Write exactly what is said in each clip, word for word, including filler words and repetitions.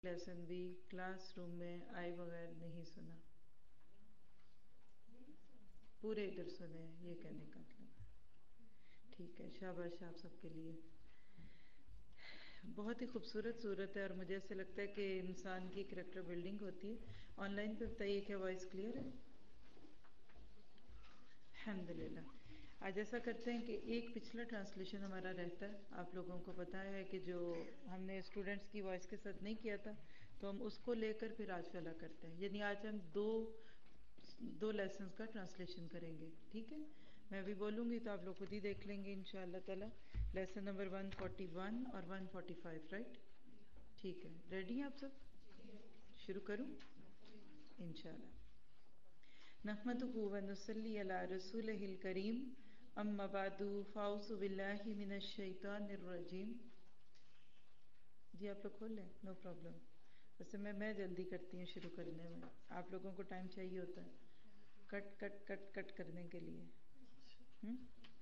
Lesson بھی class room میں آئے بغیر نہیں سنا، پورے ادھر سنے ہیں، یہ کہنے کا مطلب ٹھیک ہے۔ شاباش آپ سب کے لیے، بہت ہی خوبصورت صورت ہے اور مجھے ایسے لگتا ہے کہ انسان کی کریکٹر بلڈنگ ہوتی ہے۔ آن لائن پہ بتائیے کیا وائس کلیئر ہے؟ الحمدللہ۔ آج ایسا کرتے ہیں کہ ایک پچھلا ٹرانسلیشن ہمارا رہتا ہے، آپ لوگوں کو پتہ ہے کہ جو ہم نے اسٹوڈنٹس کی وائس کے ساتھ نہیں کیا تھا تو ہم اس کو لے کر پھر آج والا کرتے ہیں، یعنی آج ہم دو دو لیسنز کا ٹرانسلیشن کریں گے، ٹھیک ہے؟ میں بھی بولوں گی تو آپ لوگ خود ہی دیکھ لیں گے انشاءاللہ تعالی۔ Lesson number one forty one اور ون فورٹی فائیو، رائٹ؟ ٹھیک ہے، ریڈی ہیں آپ سب؟ شروع کروں انشاءاللہ۔ نحمدہ ونصلی علی رسولہ الکریم، اما بعد فاعوذ باللہ من الشیطان الرجیم۔ جی آپ لوگ کھول لیں، نو پرابلم۔ ویسے میں میں جلدی کرتی ہوں شروع کرنے میں، آپ لوگوں کو ٹائم چاہیے ہوتا ہے کٹ کٹ کٹ کٹ کرنے کے لیے، ہم؟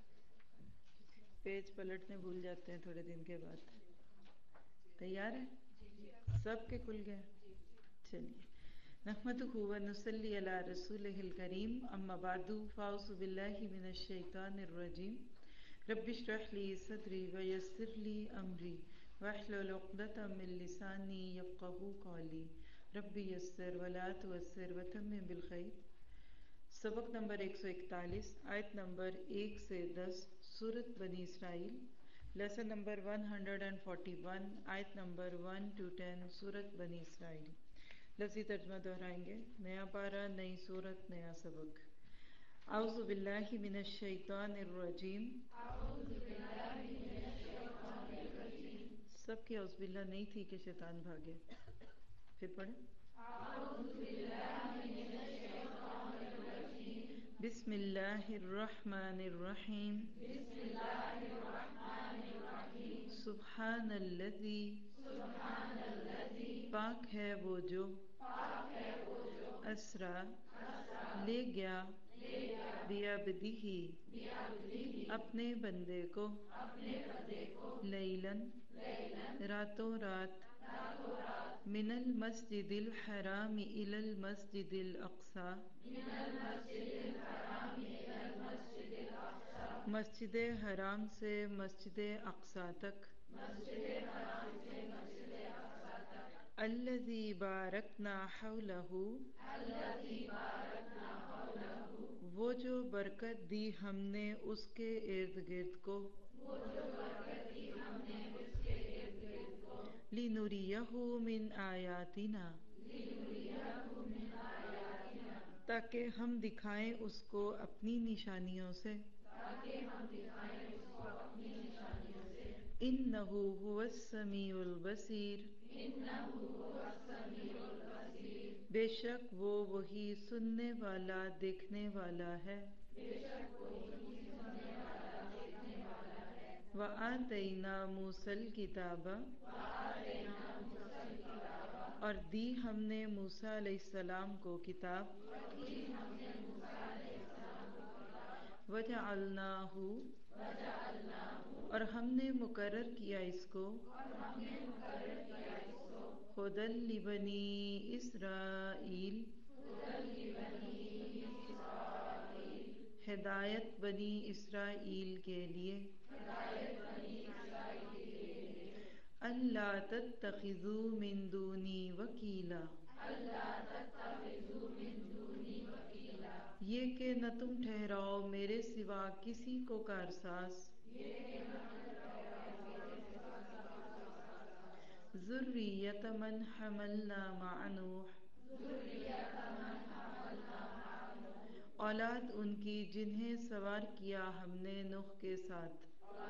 پیج پلٹنے بھول جاتے ہیں تھوڑے دن کے بعد۔ تیار ہیں سب کے؟ کھل گئے؟ چلیے۔ نحمدہ ونصلی علی رسولہ الکریم، اما بعد فاعوذ باللہ من الشیطان الرجیم۔ رب اشرح لی صدری ویسر لی امری واحلل عقدۃ من لسانی یفقہوا قولی، رب یسر ولا تعسر وتمم بالخیر۔ سبق نمبر ایک سو اکتالیس، آیت نمبر ایک سے دس، سورۃ بنی اسرائیل۔ Lesson number one hundred and forty one, آیت نمبر ون ٹو ٹین، سورۃ بنی اسرائیل۔ لفظی ترجمہ دہرائیں گے، نیا پارہ، نئی سورت، نیا سبق۔ اعوذ باللہ من الشیطان الرجیم۔ سب کی اعوذ باللہ نہیں تھی کہ شیطان بھاگے، پھر پڑھیں۔ بسم اللہ الرحمن الرحیم۔ سبحان الذی، پاک ہے وہ جو، اسرا، لے گیا، بعبدہ، اپنے بندے کو، لیلاً، راتوں رات، من المسجد الحرام الی المسجد الاقصی، مسجد حرام سے مسجد اقصی تک، الذی بارکنا حولہ، وہ جو برکت دی ہم نے اس کے ارد گرد کو، لنریہ من آیاتنا، تاکہ ہم دکھائیں اس کو اپنی نشانیوں سے، انہ ھو السمیع البصیر، بے شک وہ وہی سننے والا دیکھنے والا ہے۔ وآتینا موسیٰ الکتاب، اور دی ہم نے موسیٰ علیہ السلام کو کتاب، وجعلناہ، اور ہم نے مقرر کیا اس کو، ھدی لبنی اسرائیل، ہدایت بنی اسرائیل کے لیے، اللہ تتخذوا من دونی وکیلا، یہ کہ نہ تم ٹھہراؤ میرے سوا کسی کو کارساز، ذریۃ من حملنا مع نوح، اولاد ان کی جنہیں سوار کیا ہم نے نوح کے ساتھ،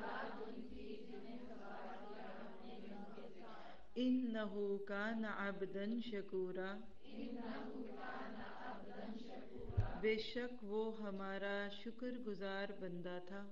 انہ کان عبدا شکورا، بے شک وہ ہمارا شکر گزار بندہ تھا۔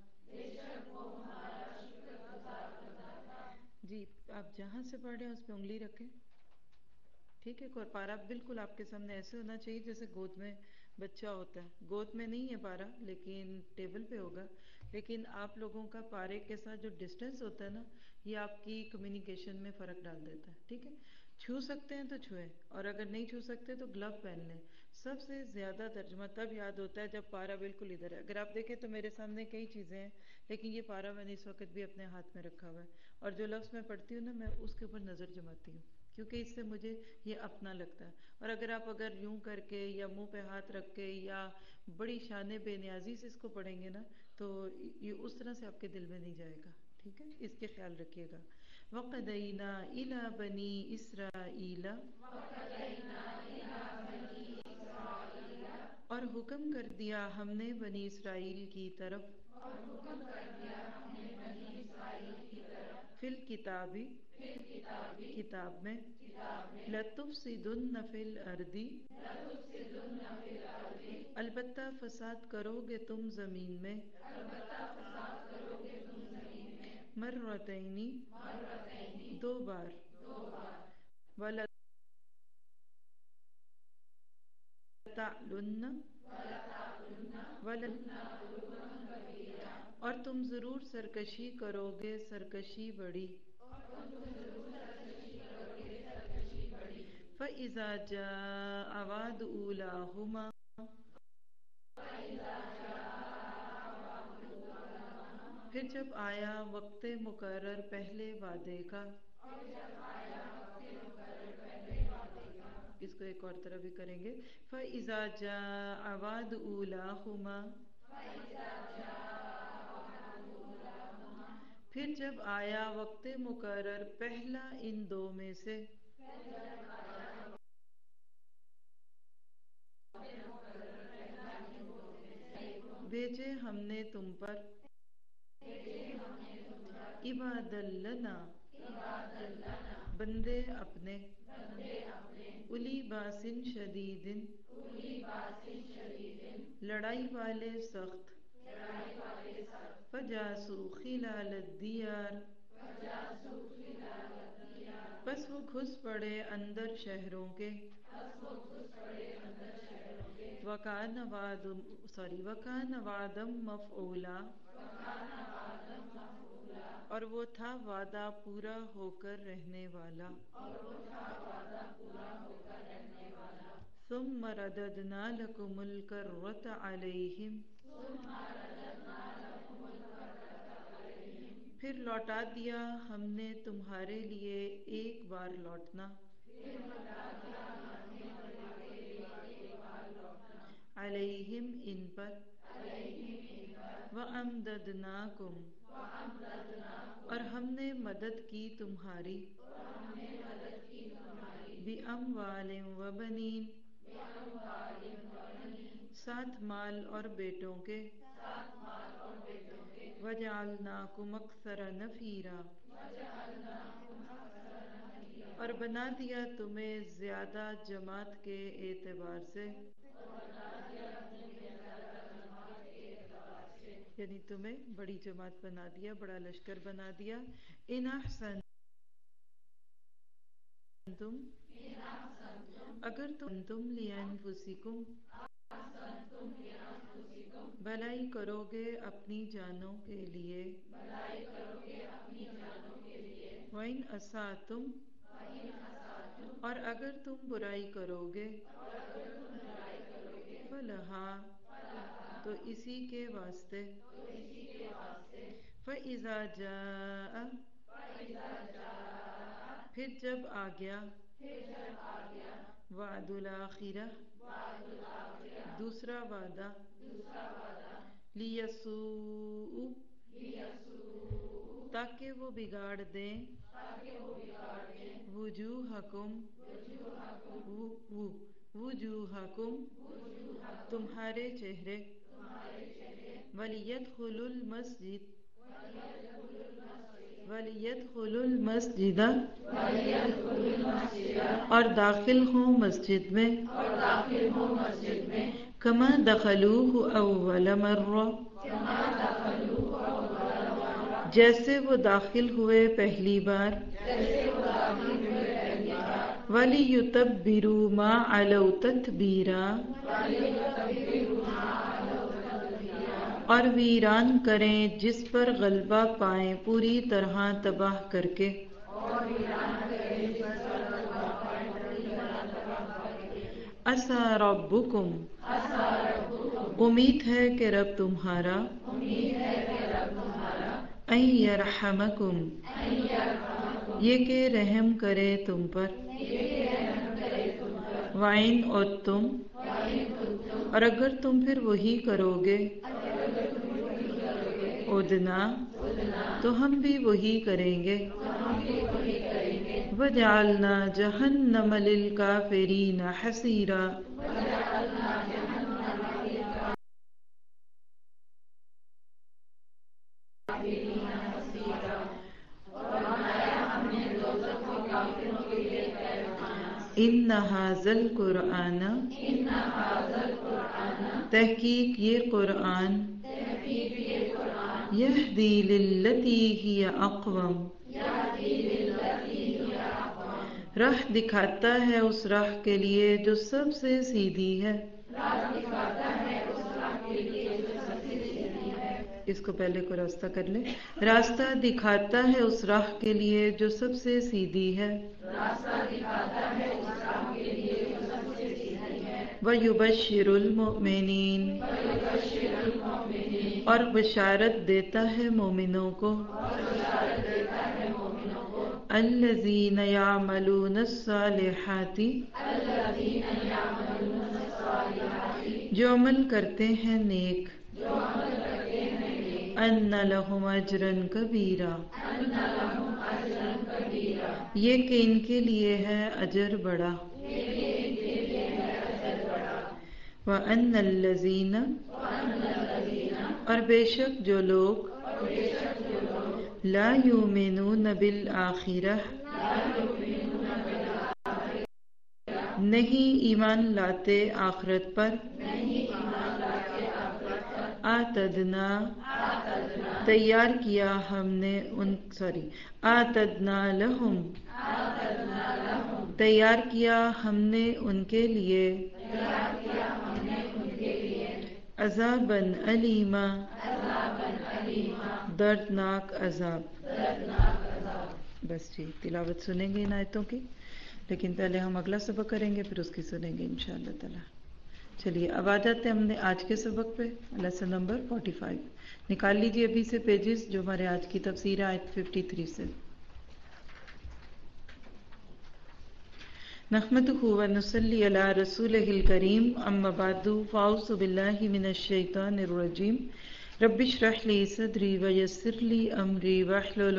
جی آپ جہاں سے پڑھ رہے ہیں اس پہ انگلی رکھیں، ٹھیک ہے؟ اور پارہ بالکل آپ کے سامنے ایسے ہونا چاہیے جیسے گود میں بچہ ہوتا ہے، گود میں نہیں ہے پارہ لیکن ٹیبل پہ ہوگا، لیکن آپ لوگوں کا پارے کے ساتھ جو ڈسٹینس ہوتا ہے نا، یہ آپ کی کمیونیکیشن میں فرق ڈال دیتا ہے، ٹھیک ہے؟ چھو سکتے ہیں تو چھوئیں، اور اگر نہیں چھو سکتے تو گلو پہن لیں۔ سب سے زیادہ ترجمہ تب یاد ہوتا ہے جب پارا بالکل ادھر ہے۔ اگر آپ دیکھیں تو میرے سامنے کئی چیزیں ہیں، لیکن یہ پارا میں نے اس وقت بھی اپنے ہاتھ میں رکھا ہوا ہے، اور جو لفظ میں پڑھتی ہوں نا میں اس کے اوپر نظر جماتی ہوں، کیونکہ اس سے مجھے یہ اپنا لگتا ہے۔ اور اگر آپ اگر یوں کر کے یا منہ پہ ہاتھ رکھ کے یا بڑی شان بے نیازی سے اس کو پڑھیں گے نا تو یہ اس طرح سے آپ کے دل میں نہیں جائے گا، ٹھیک ہے، اس کے خیال رکھیے گا۔ وَقَدَيْنَا إِلَى بَنِي إِسْرَائِيلَ، اور حکم کر دیا ہم نے بنی اسرائیل کی طرف، فی الکتاب، کتاب میں، لَتُفْسِدُنَّ فِی الْأَرْضِ، البتہ فساد کرو گے تم زمین میں، مرتین، دو بار، وَلَتَعْلُنَّ، اور تم ضرور سرکشی کرو گے سرکشی بڑی۔ فَإِذَا جَاءَ وَعْدُ أُولَاهُمَا، پھر جب آیا وقت مقرر پہلے وعدے کا، اس کو ایک اور طرح بھی کریں گے، فَإِذَا جَاءَ وَعْدُ أُولَاهُمَا، پھر جب آیا وقت مقرر پہلا ان دو میں سے، بھیجے ہم نے تم پر، عبادًا لنا، بندے اپنے، اولی باس شدید، لڑائی والے سخت، فجاسوا خلال الدیار، پس وہ گھس پڑے اندر شہروں کے، وکان وعد سوری وکان وعدا مفعولا، اور وہ تھا وعدہ پورا ہو کر رہنے والا۔ ثم رددنا لکم الکرۃ علیہم، پھر لوٹا دیا ہم نے تمہارے لیے ایک بار لوٹنا، علیہم ان پر، وَأَمْدَدْنَاكُمْ، اور ہم نے مدد کی تمہاری، بِأَمْوَالٍ وَبَنِينَ، ساتھ مال اور بیٹوں کے، وَجَعَلْنَاكُمْ أَكْثَرَ نَفِيرًا، اور بنا دیا تمہیں زیادہ جماعت کے اعتبار سے، یعنی تمہیں بڑی جماعت بنا دیا، بڑا لشکر بنا دیا۔ ان احسنتم، اگر تم لانفسکم، بھلائی کرو گے اپنی جانوں کے لیے، وَإِنْ أَسَأْتُمْ، اور اگر تم برائی کرو گے، فَلَهَا، تو اسی کے واسطے، فَإِذَا جَاءَ، پھر جب آ گیا، وعد الآخرہ، دوسرا وعدہ، لیسوء، تاکہ وہ بگاڑ دیں، وجوہکم، وجوہکم، تمہارے چہرے، وَلِيَدْخُلُوا الْمَسْجِدَ، وَلِيَدْخُلُوا الْمَسْجِدَ، اور داخل ہوں مسجد میں، كَمَا دَخَلُوهُ أَوَّلَ مَرَّةٍ، جیسے وہ داخل ہوئے پہلی بار، وَلِيُتَبِّرُوا مَا عَلَوْا تَتْبِيرًا، اور ویران کریں جس پر غلبہ پائیں پوری طرح تباہ کر کے، اسا ربکم، امید ہے کہ رب تمہارا، ان یرحمکم، یہ کہ رحم کرے تم پر، وَإِنْ عُدْتُمْ، اور اگر تم پھر وہی کرو گے، عُدْنَا، تو ہم بھی وہی کریں گے، وَجَعَلْنَا جَهَنَّمَ لِلْكَافِرِينَ حَصِيرًا، اِنَّ هَذَا الْقُرْآنَ، تحقیق یہ قرآن، یہدی للتی ہی اقوم، راہ دکھاتا ہے اس راہ کے لیے جو سب سے سیدھی ہے۔ اس کو پہلے کو راستہ کر لیں، راستہ دکھاتا ہے اس راہ کے لیے جو سب سے سیدھی ہے، وَيُبَشِّرُ الْمُؤْمِنِينَ، اور بشارت دیتا ہے مومنوں کو، الَّذِينَ يَعْمَلُونَ الصَّالِحَاتِ، جو عمل کرتے ہیں نیک، أَنَّ لَهُمْ أَجْرًا كَبِيرًا، یہ کہ ان کے لیے ہے اجر بڑا، وَأَنَّ الَّذِينَ، اور بے شک جو لوگ، لا یؤمنون بالآخرہ، نہیں ایمان لاتے آخرت پر، اعتدنا، تیار کیا ہم نے ان سوری اعتدنا لہم، تیار کیا ہم نے ان کے لیے، عذاباً علیما، دردناک عذاب۔ بس جی تلاوت سنیں گے ان آیتوں کی، لیکن پہلے ہم اگلا سبق کریں گے پھر اس کی سنیں گے انشاءاللہ تعالی۔ چلیے اب آ جاتے ہیں ہم نے آج کے سبق پہ، لیسن نمبر فورٹی فائیو۔ نکال لیجیے ابھی سے پیجز جو ہمارے آج کی تفسیر ہے آیت ففٹی تھری سے۔ نحمدہ ونصلی علی رسولہ الکریم، اما بعد فاعوذ باللہ من الشیطان الرجیم، رب اشرح لی صدری ویسر لی امری واحلل